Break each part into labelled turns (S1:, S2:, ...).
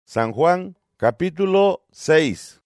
S1: San Juan, capítulo 6.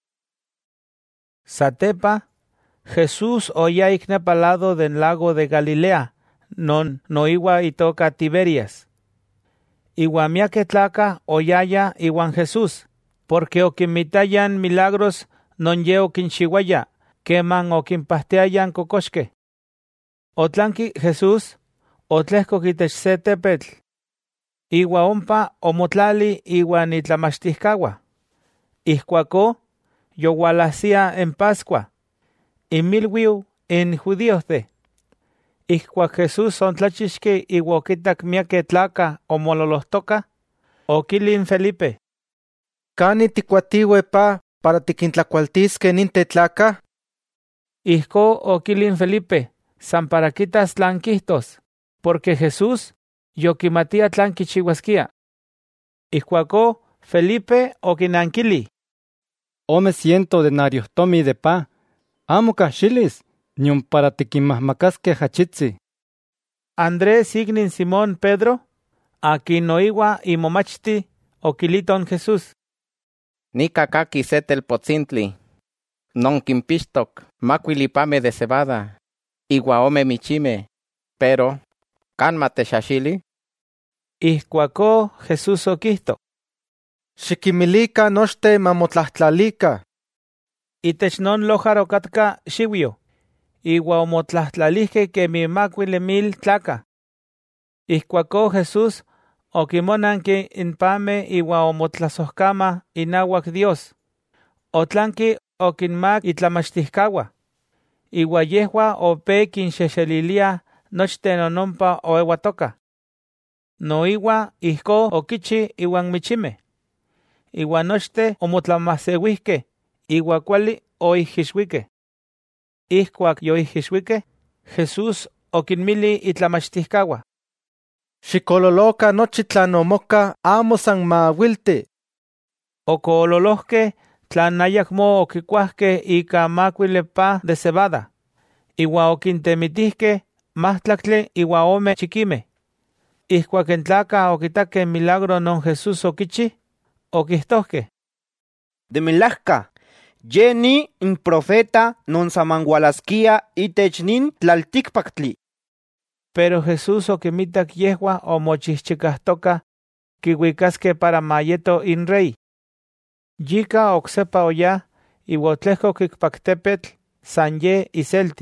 S2: Satepa, Jesús oya iknepalado del lago de Galilea, non noiwa itoka Tiberias. Iwan miakeh tlakah oyaya iwan Jesús, porque okinmitayan milagros non ye okinchiuaya, keman okinpahtiayan kokoxkeh. Otlanki Jesús, otlehkok itech se tepetl. Iwa ompa omotlali iwan itlamachtihkawah. Ihkuakó, yowalahsia en Pascua, inmilwiu in judíohteh. Ihkuak Jesús ontlachixki iwa okitak miakeh tlakah omololohtokah, okilin Felipe:
S3: ¿Cani tikuatiue pa para tikintlakualtiskeh ninteh tlakah?
S2: Ihkó okilin Felipe, san para kitas tlan kihtos, porque Jesús yokimatia tlan kichiuaskia. Ihkuakó Felipe okinankili:
S3: 100 denarios tomi de pa, amo kahxilis, nion para tikinmahmakaskeh achitzi.
S2: Andrés ignin Simón Pedro, akin noiwa imomachti, okiliton Jesús:
S4: Nika kaki se telpotzintli, non kinpixtok makuili pameh de cebada, iwa ome michimeh, pero ¿kan matexaxili?
S2: Ihkuakó Jesús okihto:
S3: Xikimilika nochteh mamotlahtlalika.
S2: itech non lojar okatka xiuyo, iwa omotlahtlalihkeh kemi 10,000 tlakah. Ihkuakó Jesús okimonanki in pameh iwa omotlasohkamah inauak Dios. Otlanki okinmak itlamachtihkawah, iwa yehua opé kinxexeliliah nochten onompa oewatokah. Noiwa ihkó okichi iwan michimeh. Iwa nochteh omotlamahseuihkeh, iwa kuali oihixuikeh. Ihkuak yoihixuikeh, Jesús okinmili itlamachtihkawah:
S3: Xikololoka nochi tlan omoka amo san maawilti.
S2: Okoololohkeh tlan ayakmo okikuahkeh ika 10 pa de cebada, iwa okintemitihkeh 101 chikimeh. Ihkuak en tlakah okitakeh milagro non Jesús okichi, okihtohkeh:
S5: De melajka, ye ni in profeta non samangualaskia itech nin tlaltikpaktli.
S2: Pero Jesús okimitak yehua omochihchikahtokah kiuikaskeh para mayeto in rey. Yika oksepa oya, iwa otlehkok ikpak tepetl san ye iselti.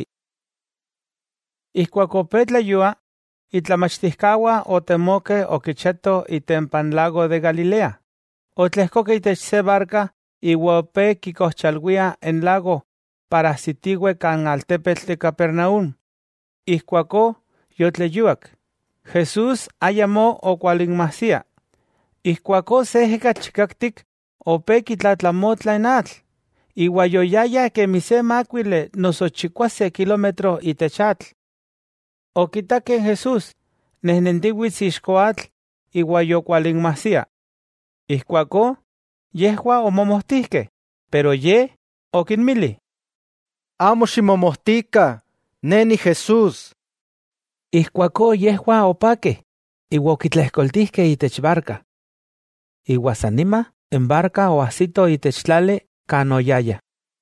S2: Ihkuak opé tlayua, itlamachtihkawah otemokeh okicheto itempan lago de Galilea. Otlehkokeh itech se barca, iwa opé kikohchalwiah en lago para ahsitiue kan altepetl de Capernaum. Ihkuakó yotleyuak, Jesús ayamo okualinmahsia. Ihkuakó se ejekatl chikaktik opé kitlatlamotla in atl, iwa yoyaya kemi se 10 noso 50 kilómetro itech atl. Okitakeh Jesús nehnentiuitz ixko atl, iwa yokualinmahsia. Ihkuakó yehua omomohtihkeh, pero ye okinmili:
S3: Amo ximomohtika, neni Jesús.
S2: Ihkuakó yehua opakeh, iwa okitlehkoltihkeh itech barca. Iwa san nima en barca oahsito itech tlali kan oyaya.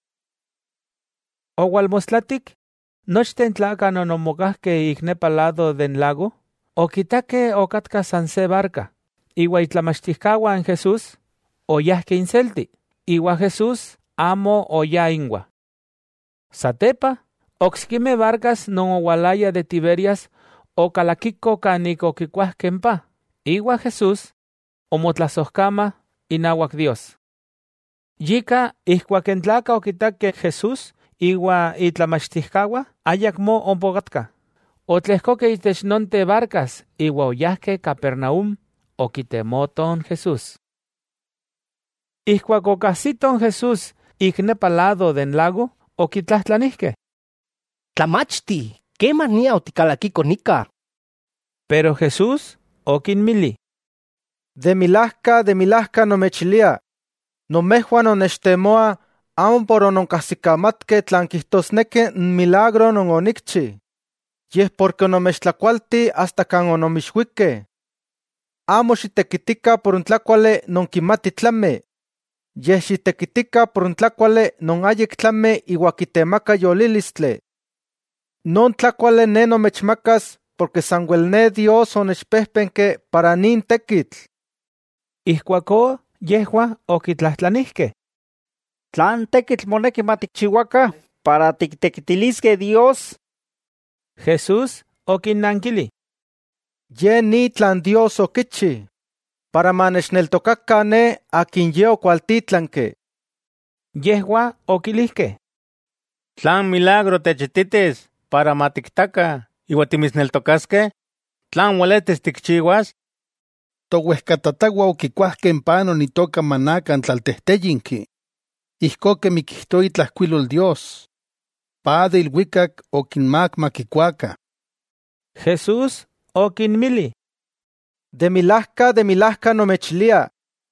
S2: Owalmostlatik, nochten tlakah non omokahkeh ik nepa lado den lago, okitakeh okatka san se barca, iwa itlamachtihkawah en Jesús oyahkeh inselti, iwa Jesús amo oya inwa. Satepa, oksikimeh barcas non owalaya de Tiberias okalakikoh kanik okikuahkeh n pa, iwa Jesús omotlasohkamah inauak Dios. Yika ihkuak en tlakah okitakeh Jesús iwa itlamachtihkawah ayakmo ompa okatkah. Otlehkokeh itech nonteh barcas iwa oyahkeh Capernaum okitemoton Jesús. Ihkuak okahsiton Jesús ik nepa lado den lago, okitlahtlanihkeh:
S6: Tlamachti, ¿kemania otikalakiko nika?
S2: Pero Jesús okinmili:
S3: De milahka nomechilia, nomejuan onechtemoa amo por ononkahsikamatkeh tlan kihtosneki n milagro non onikchi, yeh porque onomechtlakualti hasta kan onomixuikeh.
S5: amo xitequitica por un tlacuale non quimati tlame. Yeh xitequitica por un tlacuale non ayek tlame iua quitemaca yolilistle. Non tlacuale ne nomechmacas porque sanguel ne Dios onechpehpenque para nin tequitl.
S2: Ihcuacó yehua oquitlahtlanihque.
S7: ¿Tlan tequitl moneki matikchihuaca para tiktequitilisque Dios?
S2: Jesús oquinnanquili.
S5: Ye ni tlan Dios oquichi, para manechneltocaca ne akin ye ocualtitlanque.
S2: Yehua oquilihque.
S3: Tlan milagro techititis para matiktaca iua timisneltocasque? Tlan ueletis tikchiuas?
S8: Tohuescatatagua oquicuahque en pano nitoca manacan tlaltehteyinqui. Ihcoque miquihtoi tlahcuilol Dios. Pade ilhuicac oquinmac maquicuaca.
S2: Jesús oquinmili.
S5: De milahca nomechlia.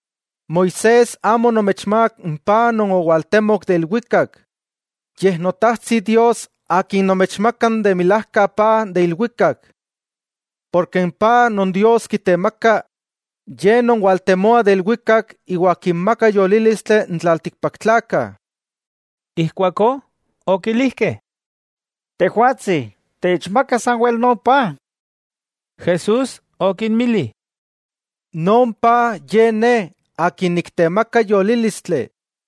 S5: Moisés amo nomechmac un pan non oualtemoc del huicac. Yeh notahzi Dios akin nomechmacan de milahca pa de ilhuicac. Porque en pa non Dios quitemaca, ye non hualtemoa del huicac iua quinmaca yolilistle ntlalticpactlaca.
S2: Ihcuacó oquilihque.
S7: Tehuatzi, techmaca sanguel no pa.
S2: Jesús oquinmili.
S5: Non pa ye ne akin nictemaca yolilistle.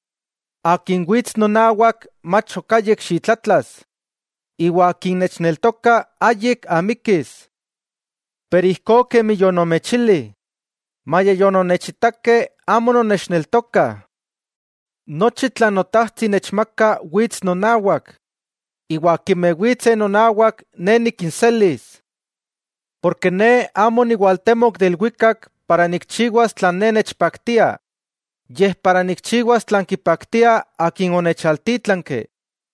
S5: Akin huitz nonauac mach ocayec xitlatlas. Iua akin nechneltoca ayek amikis. Pero ihcoque mi yonomechili. Maya yononechitaque amo nonechneltoca. Nochi tlanotahzi nechmaca huitz nonauac. Iua quimehuitze nonauac ne niquinselis. Porque ne amo nigualtemoc del huicac para nicchiuas tlan ne nechpactia. Yeh para nicchiuas tlan quipactia akin onechaltitlanque.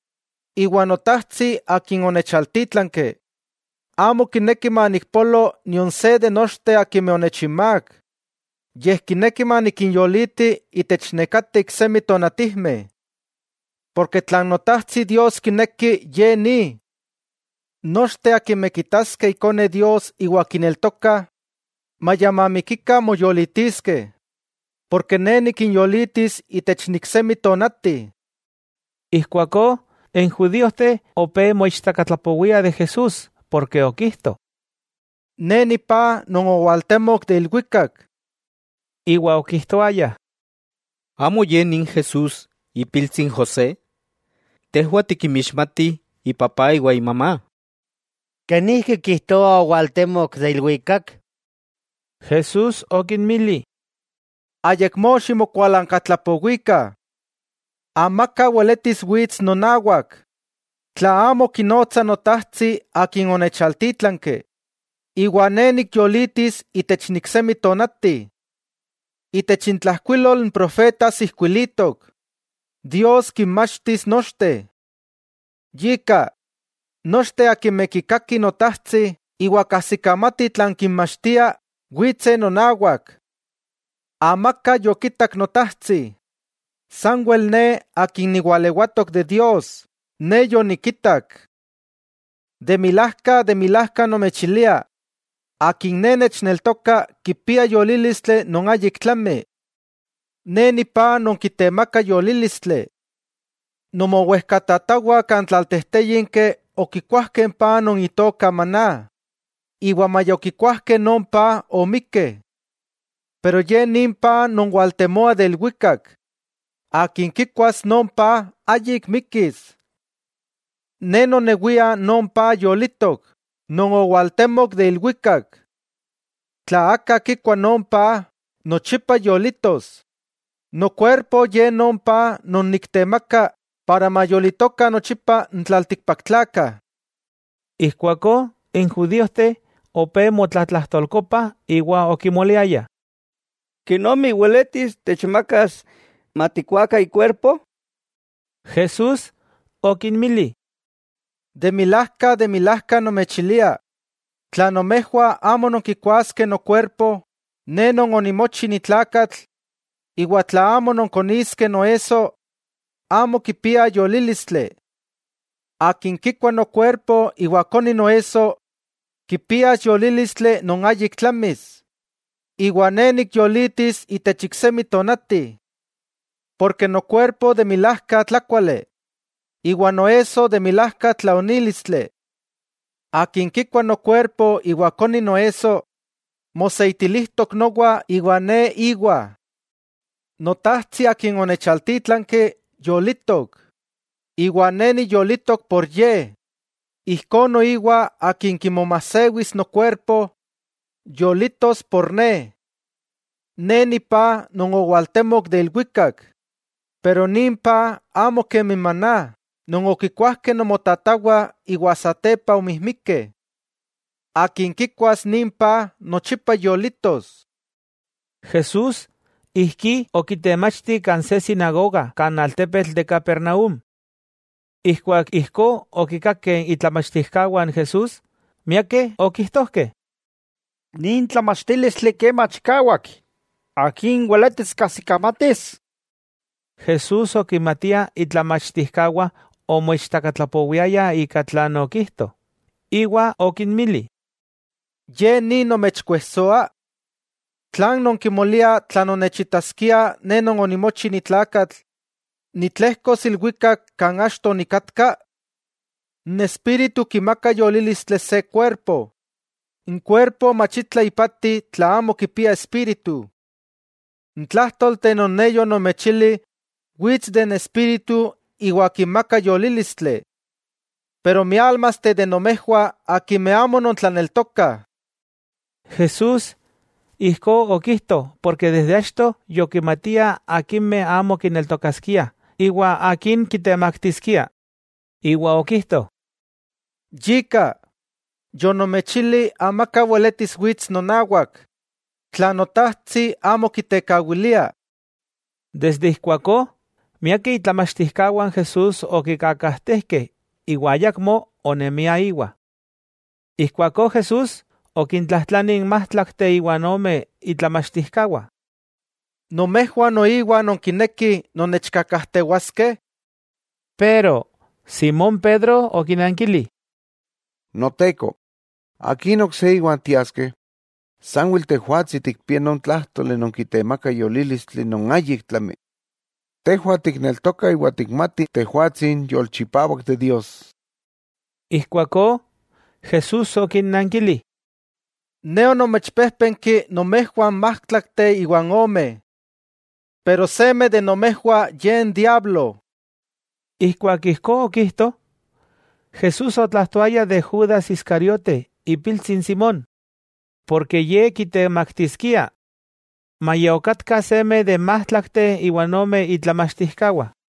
S5: Iua notahzi akin onechaltitlanque. Amo quinequi manicpolo nion se de nochte akinme onechinmac. Yeh quinequi maniquinyoliti itech necatic semi tonatihme. Porque tlan notahzi Dios quinequi ye ni. Nochte akinme quitasque icone Dios iua quineltoca, maya mamiquica moyolitisque. Porque ne niquinyolitis itech nicsemi tonati.
S2: Ihcuacó en judíoste ope moixtacatlapouia de Jesús, porque oquisto.
S5: Ne nipa non oualtemoc del huicac.
S2: Iua oquistoaya.
S9: Amo ye nin Jesús y piltzin José. Tehua tiquimixmati y papá iua y mamá.
S6: Kenihki quihtoa oualtemoc del huicac.
S2: Jesús oquinmili.
S5: Ayekmo ximocualancatlapohuica. Amaca ueletis huitz nonauac. Tla amo quinotza notahzi akin onechaltitlanque. Iua ne nicyolitis itech nicsemi tonati. Itech intlahcuilol n profetas ihcuilitoc. Dios quinmachtis nochte. Yika, nochte akinme quicaqui notahzi iua cahsicamati tlan quinmachtia huitze nonauac. Amaca yoquitac notahzi. Sanguel ne akin nigualeuatoc de Dios. Ne yoniquitac. De milahca nomechilia. Akin ne nechneltoca quipia yolilistle non ayek tlame. Ne nipa non quitemaca yolilistle. Nomouehcatatagua can tlaltehteyinque oquicuahque en pa non itoca maná. Iua maya oquicuahque non pa omique. Pero ye nin pa non hualtemoa del huicac. Akin quicuas non pa ayek mikis. Ne noneuia non pa yolitoc, non oualtemoc del huicac. Tla aca quicua non pa, nochipa yolitos. No cuerpo ye non pa non nictemaca para mayolitoca nochipa ntlalticpactlaca.
S2: Ihcuacó en judíoste ope motlatlahtolcopa iua oquimoliaya.
S7: ¿Quinomi hueletis techmacas maticuaca y cuerpo?
S2: Jesús oquinmili.
S5: De milahca nomechilia. Tla nomehua amo nonquicuasque no cuerpo, ne non onimochi nitlacatl, iua tla amo nonconisque noeso, amo quipia yolilistle. Akin quicua no cuerpo iua coni noeso, quipias yolilistle non ayek tlamis. Iwan ne nikyolitis itech iksemi tonati. Porque no cuerpo de milahka tlakuale, iwan noeso de milahka tlaonilistle. Akin kikua no cuerpo iwa koni noeso, moseitilihtok nowa iwan ne iwa. Notahtzi akin onechaltitlanke yolitok, iwan ne niyolitok por ye. Ihkon noiwa akin kimomahsewis no cuerpo, yolitos por ne. Ne nipa non owaltemok de ilhuicac, pero nimpa amo kemi maná, non okikuahke nomotatawa iwa satepa omihmikke. Akin kikuas nimpa nochipa yolitos.
S2: Jesús ihki okitemachti kan se sinagoga kan altepetl de Capernaum. Ihkuak ihko okikakken itlamachtijkawan Jesús, miake okihtohke:
S7: Nin tlamachtilistli kemach kawak. Akin hueletis kasicamatis.
S2: Jesús okimatia itlamachtijkawa omoichtakatlapowiaya ika tlan okihto. Iwa okinmili:
S5: Ye ni nomechkuehsoa. Tlan nonkimolia tlan onechitaskia ne non onimochi nitlakatl, nitlehkos ilhuicac kan achto nikatka. Nespíritu kimaka yolilistle se cuerpo. Cuerpo machitla ipati tla amo kipia espíritu. Ntlahtol tenon neyo nomechili, witz den espíritu iwa kimaka yolilistle. Pero mi almaste de nomehua aki me amo non tlaneltoka.
S2: Jesús ihko okihto, porque desde achto yokimatia akin me amo kineltokaskia, iwa akin kitemaktiskia. Iwa okihto:
S5: Yika, yo nomechili amaka hueletis witz nonawak, tla notahtzi amo kitekawilia.
S2: Desde ihkuako, miaki itlamachtijkawan Jesús okikakahtehke, iwa ayakmo onemia iwa. Ihkuako Jesús okintlahtlanin mahtlakte iwan ome itlamachtijkawa:
S5: ¿Nomehua noiwa nonkineki nonechkakahtehuaske?
S2: Pero Simón Pedro okinankili:
S1: Noteco, akin okse iwan tiaske, sanwil tehuatzi tikpia non tlahtole non kitemaka yolilistli non ayik tlami. Tehua tikneltoka iwa tikmati tehuatzin yolchipawak de Dios.
S2: Ihkuako Jesús okinnankili:
S5: Ne onomechpehpenki nomehuan mahtlakte iwan ome, pero seme de nomehua yen diablo.
S2: Ihkuak ihko okihto, Jesús otlahtoaya de Judas Iscariote ipiltzin Simón, porque ye kitemaktiskia. Maya okatka seme de mahtlakte iwan ome itlamachtijkawa.